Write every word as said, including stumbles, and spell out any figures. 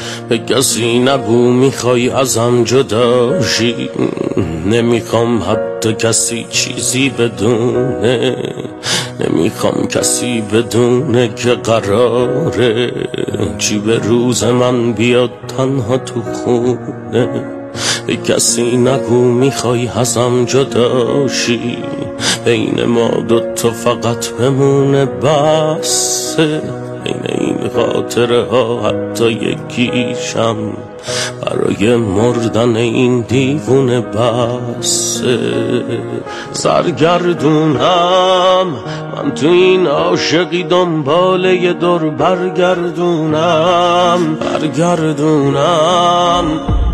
به کسی نگو میخوای ازم جداشی، نمیخوام حتی کسی چیزی بدونه، نمیخوام کسی بدونه که قراره چی به روز من بیاد تنها تو خونه. به کسی نگو میخوای ازم جداشی، بین ما دوتا فقط بمونه بسه. بین این خاطره ها حتی یکیشم برای مردن این دیوونه بسه. سرگردونم من تو این عاشقی، دنبال یه دور برگردونم برگردونم